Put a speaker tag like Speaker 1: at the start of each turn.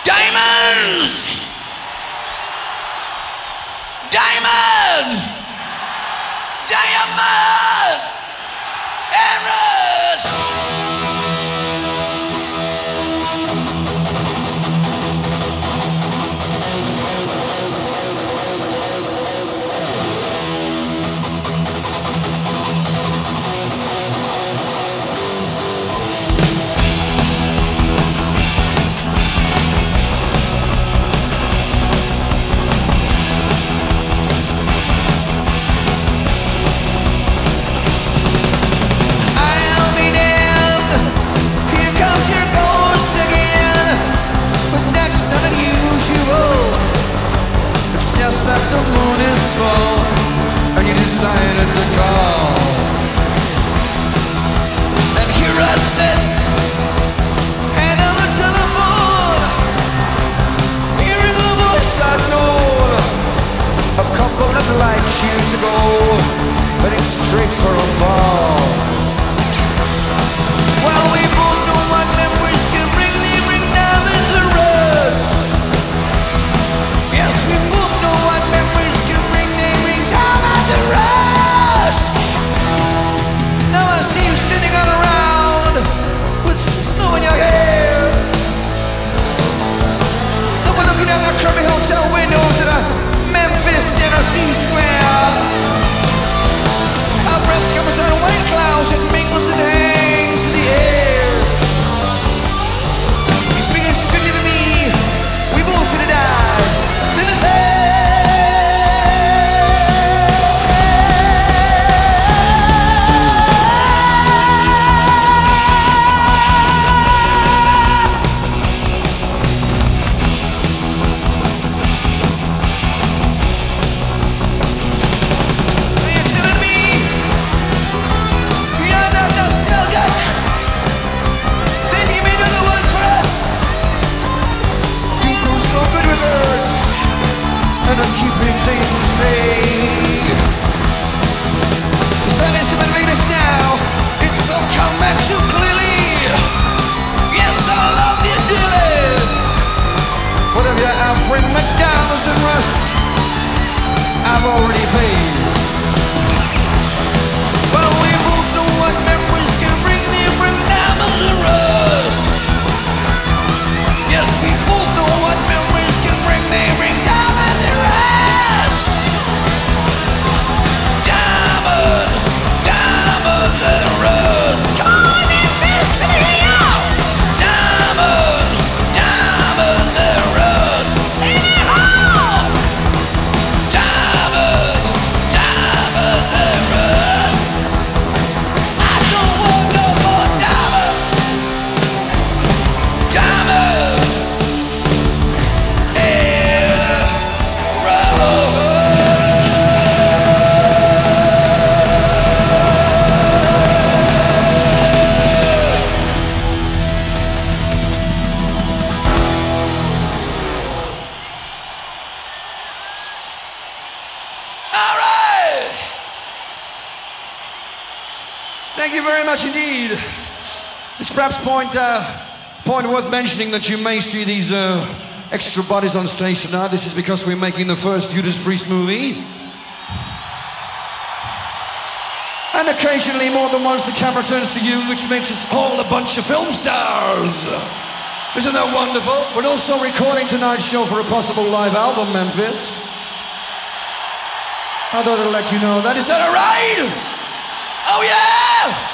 Speaker 1: Diamonds! Diamonds! Diamond! Eros! That the moon is full and you decided to call. And here I sit and I look to the phone, hearing a voice I'd known a couple of light years ago, heading straight for a fall. Well, we both know what memories can bring, they bring diamonds and rust. Yes, we both know what memories can bring, they bring diamonds and rust. Now I see you standing on a round with snow in your hair. Now we're looking at that crummy hotel windows at a Memphis Tennessee Square. Our breath comes out of white clouds, it mingles and hangs in the air. You're speaking strictly to me, we both could have died. And I'm keeping things vague. The sun is invading us now. It's all come back too clearly. Yes, I love you dearly. Whatever you have, bring me diamonds and rust. I've already paid. Well, we both know what memories can bring. They bring diamonds and rust. Yes, we both know what memories can bring. They bring diamonds and rust. Diamonds, diamonds and rust. Come on, Memphis, let me hear you. Diamonds, diamonds and rust. Sing it home. Diamonds, diamonds and rust. I don't want no more diamonds. Diamonds. Thank you very much indeed. It's perhaps point worth mentioning that you may see these extra bodies on stage tonight. This is because we're making the first Judas Priest movie. And occasionally, more than once, the camera turns to you, which makes us all a bunch of film stars. Isn't that wonderful? We're also recording tonight's show for a possible live album, Memphis. I thought I'd let you know that. Is that all right? Oh, yeah!